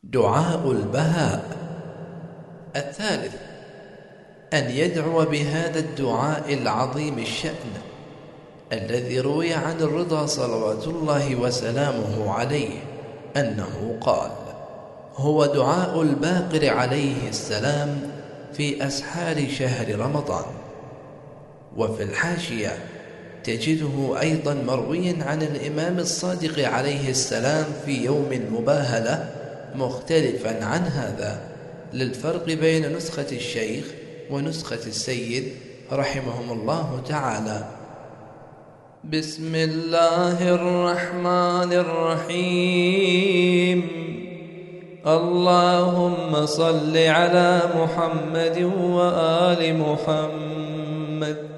دعاء البهاء. الثالث أن يدعو بهذا الدعاء العظيم الشأن الذي روي عن الرضا صلوات الله وسلامه عليه أنه قال: هو دعاء الباقر عليه السلام في أسحار شهر رمضان. وفي الحاشية تجده أيضا مرويا عن الإمام الصادق عليه السلام في يوم المباهلة مختلفا عن هذا، للفرق بين نسخة الشيخ ونسخة السيد رحمهم الله تعالى. بسم الله الرحمن الرحيم. اللهم صل على محمد وآل محمد.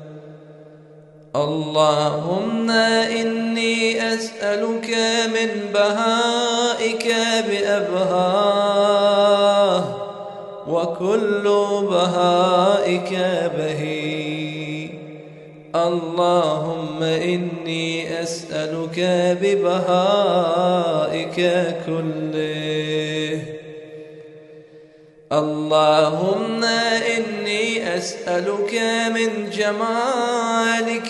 اللهم إني أسألك من بهائك بأبهاه، وكل بهائك بهي. اللهم إني أسألك ببهائك كله. اللهم إني أسألك من جمالك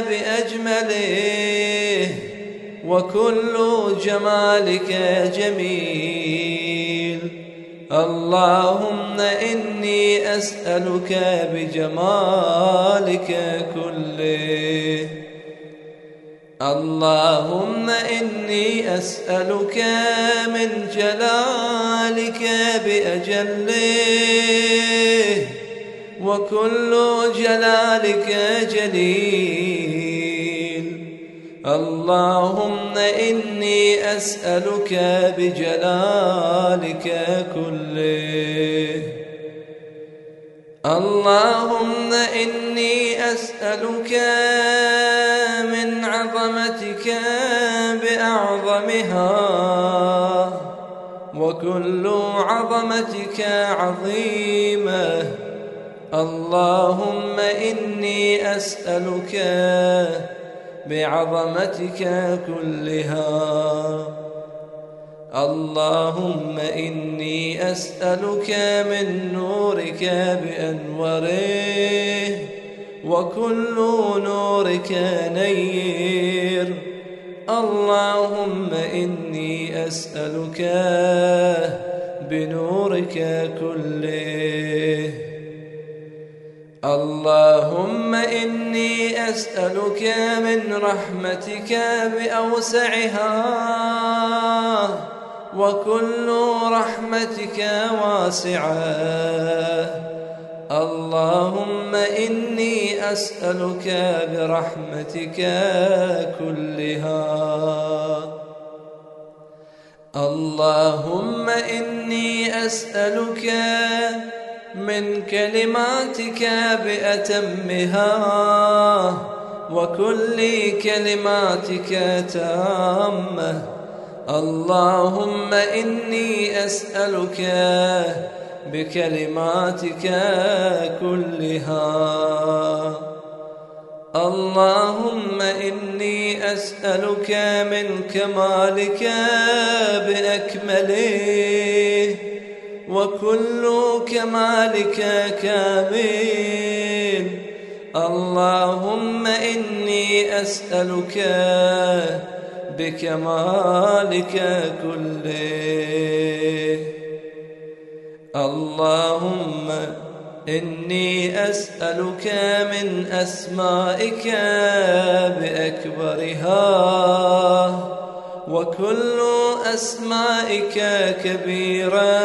بأجمله، وكل جمالك جميل. اللهم إني أسألك بجمالك كله. اللهم إني أسألك من جلالك بأجله، وكل جلالك جليل. اللهم إني أسألك بجلالك كله. اللهم إني أسألك من عظمتك بأعظمها، وكل عظمتك عظيمة. اللهم إني أسألك بعظمتك كلها. اللهم إني أسألك من نورك بأنواره، وكل نورك نير. اللهم إني أسألك بنورك كله. اللهم إني أسألك من رحمتك بأوسعها، وكل رحمتك واسعة. اللهم إني أسألك برحمتك كلها. اللهم إني أسألك من كلماتك بأتمها، وكل كلماتك تامة. اللهم إني أسألك بكلماتك كلها. اللهم إني أسألك من كمالك بأكمله، وكل كمالك كامل. اللهم إني أسألك بكمالك كله. اللهم إني أسألك من أسمائك بأكبرها، وكل أسمائك كبيرة.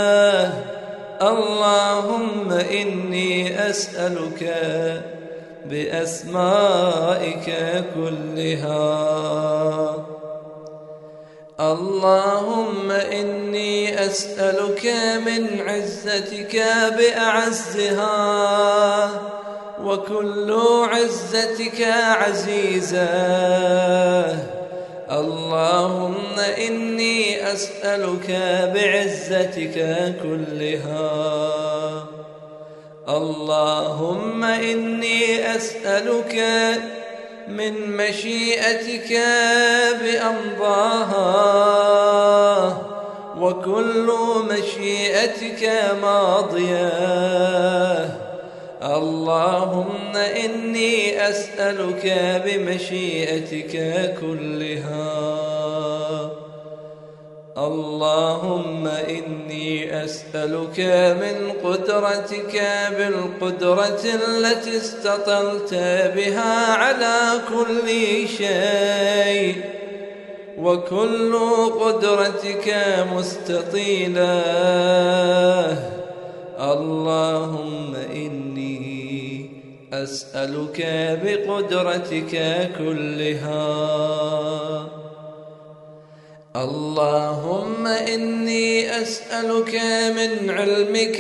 اللهم إني أسألك بأسمائك كلها. اللهم إني أسألك من عزتك بأعزها، وكل عزتك عزيزة. اللهم إني أسألك بعزتك كلها. اللهم إني أسألك من مشيئتك بأمضاها، وكل مشيئتك ماضية. اللهم إني أسألك بمشيئتك كلها. اللهم إني أسألك من قدرتك بالقدرة التي استطلت بها على كل شيء، وكل قدرتك مستطيلة. اللهم إني أسألك بقدرتك كلها. اللهم إني أسألك من علمك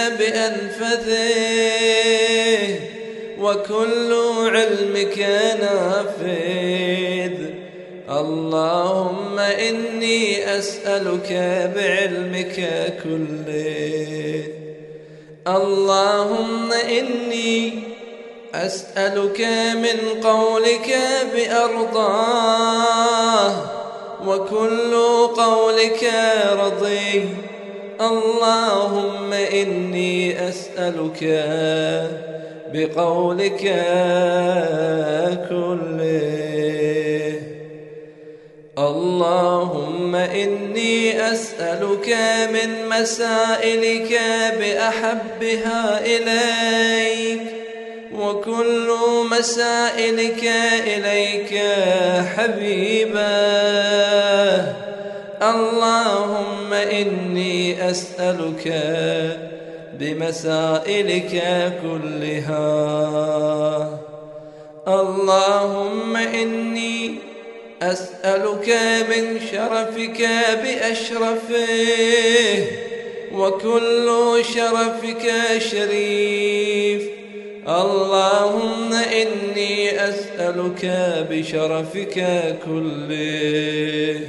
بأنفذه، وكل علمك نافذ. اللهم إني أسألك بعلمك كله. اللهم إني أسألك من قولك بأرضاه، وكل قولك رضي. اللهم إني أسألك بقولك كله. اللهم إني أسألك من مسائلك بأحبها إليك، وكل مسائلك إليك حبيبا. اللهم إني أسألك بمسائلك كلها. اللهم إني أسألك من شرفك بأشرفه، وكل شرفك شريف. اللهم إني أسألك بشرفك كله.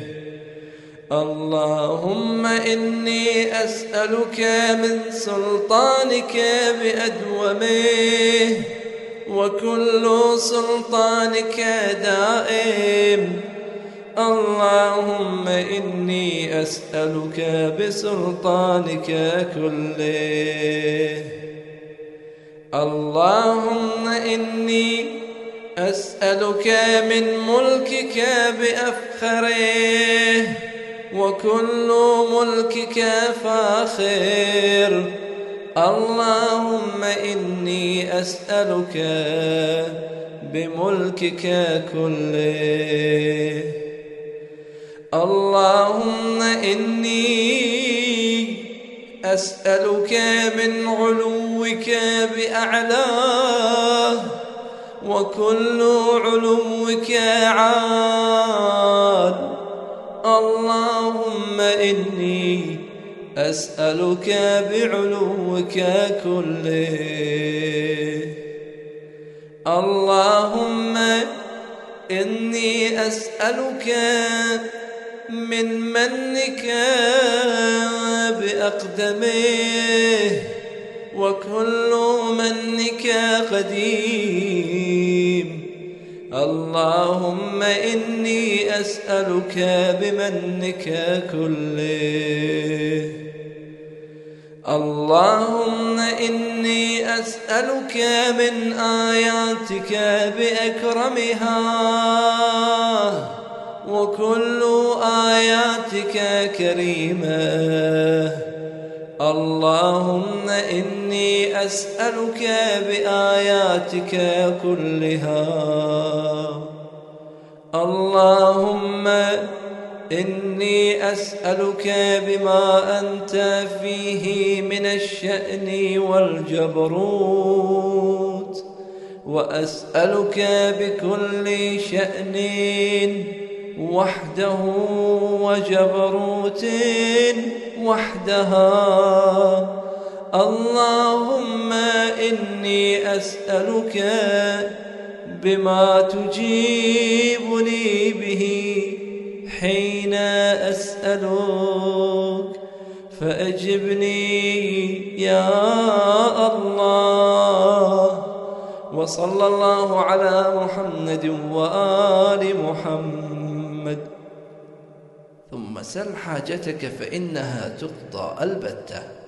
اللهم إني أسألك من سلطانك بأدومه، وكل سلطانك دائم. اللهم إني أسألك بسلطانك كله. اللهم إني أسألك من ملكك بأفخره، وكل ملكك فاخر. اللهم إني أسألك بملكك كله. اللهم إني أسألك من علوك بأعلاه، وكل علوك عال. اللهم إني أسألك بعلوك كله. اللهم إني أسألك من منك بأقدمه، وكل منك قديم. اللهم إني أسألك بمنك كله. اللهم إني أسألك من آياتك بأكرمها، وكل آياتك كريمة. اللهم إني أسألك بآياتك كلها. اللهم إني أسألك بما أنت فيه من الشأن والجبروت، وأسألك بكل شأن وحده وجبروت وحدها. اللهم إني أسألك بما تجيبني به حين أسألك، فأجبني يا الله. وصلى الله على محمد وآل محمد. ثم ثم سل حاجتك فإنها تقضى البتة.